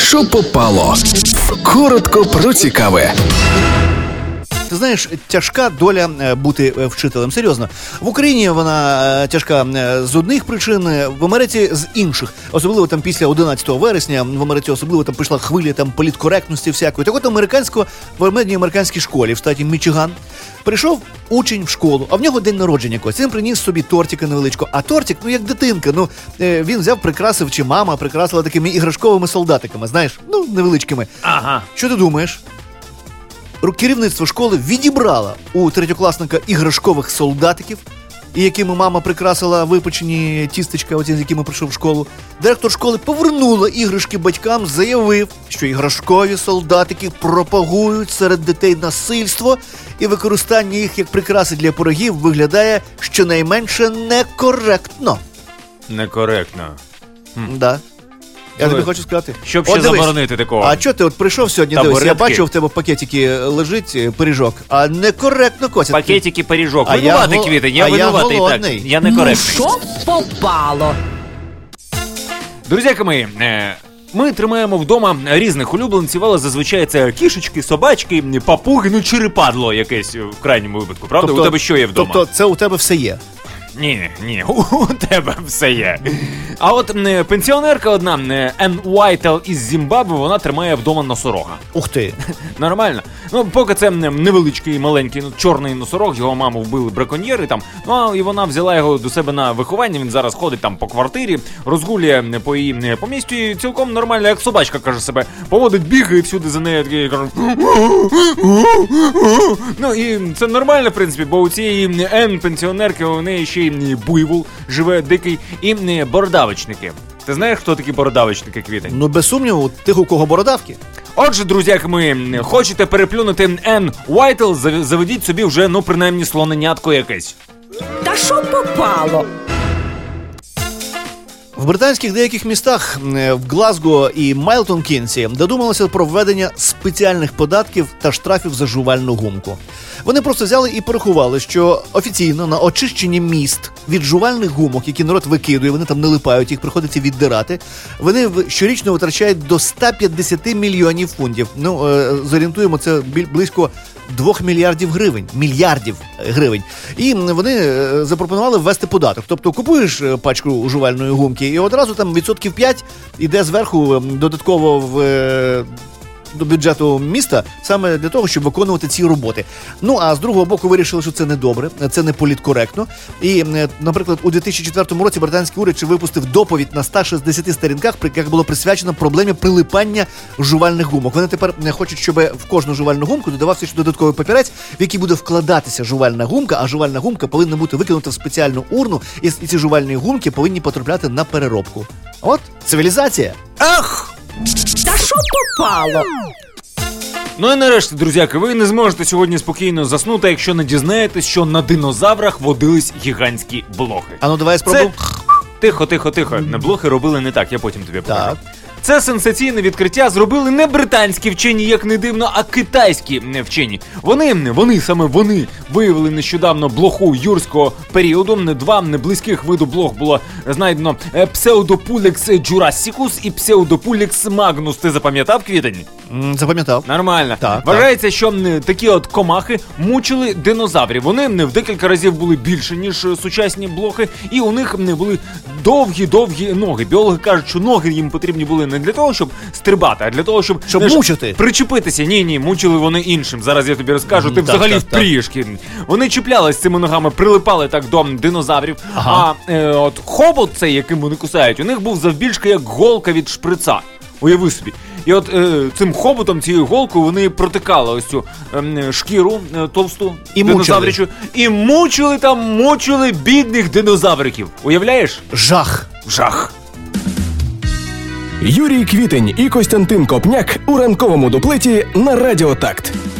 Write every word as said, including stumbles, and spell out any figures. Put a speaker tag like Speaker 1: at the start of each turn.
Speaker 1: що попало. Коротко про цікаве.
Speaker 2: Ти знаєш, тяжка доля бути вчителем. Серйозно. В Україні вона тяжка з одних причин, в Америці з інших. Особливо там після одинадцятого вересня, в Америці особливо там пішла хвиля там політкоректності всякої. Так от американського, в одній американській школі в штаті Мічиган прийшов учень в школу, а в нього день народження якось. Він приніс собі тортика невеличкого. А тортик, ну як дитинка, ну він взяв, прикрасив, чи мама прикрасила такими іграшковими солдатиками, знаєш, ну невеличкими.
Speaker 3: Ага.
Speaker 2: Що ти думаєш? Керівництво школи відібрало у третьокласника іграшкових солдатиків, якими мама прикрасила випечені тістечка, оці, з якими прийшов в школу. Директор школи повернула іграшки батькам, заявив, що іграшкові солдатики пропагують серед дітей насильство, і використання їх як прикраси для пирогів виглядає щонайменше некоректно.
Speaker 3: Некоректно.
Speaker 2: Хм. Да. Я тобі хочу сказати.
Speaker 3: Щоб ще заборонити такого.
Speaker 2: А чого ти от прийшов сьогодні, дивись, я бачив, в тебе в пакетики лежить пиріжок, а некоректно косять.
Speaker 3: Пакетики пиріжок. Винуватий, гол... Квітень, я винуватий.
Speaker 2: Я
Speaker 3: так. Я некоректний.
Speaker 4: Ну, що попало?
Speaker 3: Друзяки мої, ми тримаємо вдома різних улюбленців, але зазвичай це кішечки, собачки, папуги, ну черепадло якесь в крайньому випадку, правда?
Speaker 2: Тобто,
Speaker 3: у тебе що є вдома?
Speaker 2: Тобто це у тебе все є?
Speaker 3: Ні, ні, у тебе все є. А от не, пенсіонерка одна, не, Енн Уайтел із Зімбабве, вона тримає вдома носорога.
Speaker 2: Ух ти.
Speaker 3: Нормально. Ну, поки це невеличкий, маленький, ну, чорний носорог, його маму вбили браконьєри там, ну, і вона взяла його до себе на виховання, він зараз ходить там по квартирі, розгулює по її помістю і цілком нормально, як собачка, каже себе, поводить, бігає всюди за нею, такий, каже, ну, і це нормально, в принципі, бо у цієї Енн пенсіонерки, у неї ще й буйвол живе дикий, і бородавочники. Ти знаєш, хто такі бородавочники, Квітень?
Speaker 2: Ну, без сумніву, тих, у кого бородавки.
Speaker 3: Отже, друзяки мої, хочете переплюнути Енн Уайтел, заведіть собі вже, ну, принаймні, слоненятко якесь.
Speaker 4: Та що попало?
Speaker 2: В британських деяких містах, в Глазго і Майлтон-Кінсі, додумалося про введення спеціальних податків та штрафів за жувальну гумку. Вони просто взяли і порахували, що офіційно на очищенні міст від жувальних гумок, які народ викидує, вони там не липають, їх приходиться віддирати, вони щорічно витрачають до сто п'ятдесят мільйонів фунтів. Ну, е, зорієнтуємо, це близько двох мільярдів гривень. Мільярдів гривень. І вони запропонували ввести податок. Тобто купуєш пачку жувальної гумки і одразу там відсотків п'ять іде зверху додатково в... до бюджету міста саме для того, щоб виконувати ці роботи. Ну, а з другого боку вирішили, що це не добре, це не політкоректно. І, наприклад, у дві тисячі четвертому році британський уряд випустив доповідь на ста шістдесяти сторінках, як було присвячено проблемі прилипання жувальних гумок. Вони тепер хочуть, щоб в кожну жувальну гумку додавався ще додатковий папірець, в який буде вкладатися жувальна гумка, а жувальна гумка повинна бути викинута в спеціальну урну, і ці жувальні гумки повинні потрапляти на переробку. От, цивілізація. Ах!
Speaker 4: Та що попало?
Speaker 3: Ну і нарешті, друзяки, ви не зможете сьогодні спокійно заснути, якщо не дізнаєтесь, що на динозаврах водились гігантські блохи.
Speaker 2: А ну давай спробуємо.
Speaker 3: Це... Тихо, тихо, тихо. Mm-hmm. Блохи робили не так, я потім тобі покажу.
Speaker 2: Так.
Speaker 3: Це сенсаційне відкриття зробили не британські вчені, як не дивно, а китайські вчені. Вони, вони, саме вони, виявили нещодавно блоху юрського періоду. Два близьких виду блох було знайдено: Pseudopulix jurassicus і Pseudopulix magnus. Ти запам'ятав, Квітень?
Speaker 2: Mm, запам'ятав.
Speaker 3: Нормально.
Speaker 2: Так,
Speaker 3: Вважається,
Speaker 2: так.
Speaker 3: що такі от комахи мучили динозаврів. Вони в декілька разів були більше, ніж сучасні блохи, і у них були довгі-довгі ноги. Біологи кажуть, що ноги їм потрібні були не для того, щоб стрибати, а для того, щоб,
Speaker 2: щоб
Speaker 3: знаєш,
Speaker 2: мучити.
Speaker 3: Причепитися. Ні-ні, мучили вони іншим. Зараз я тобі розкажу, mm, ти
Speaker 2: так,
Speaker 3: взагалі
Speaker 2: так,
Speaker 3: впрієшки. Вони чіплялись цими ногами, прилипали так до динозаврів.
Speaker 2: Ага.
Speaker 3: А е, от хобот цей, яким вони кусають, у них був завбільшки як голка від шприца. Уяви собі. І от е, цим хоботом, цією голкою вони протикали ось цю е, шкіру е, товсту
Speaker 2: і
Speaker 3: динозавричу. І мучили там, мучили бідних динозавриків. Уявляєш?
Speaker 2: Жах.
Speaker 3: Жах.
Speaker 1: Юрій Квітень і Костянтин Копняк у ранковому дуплеті на Радіо Такт.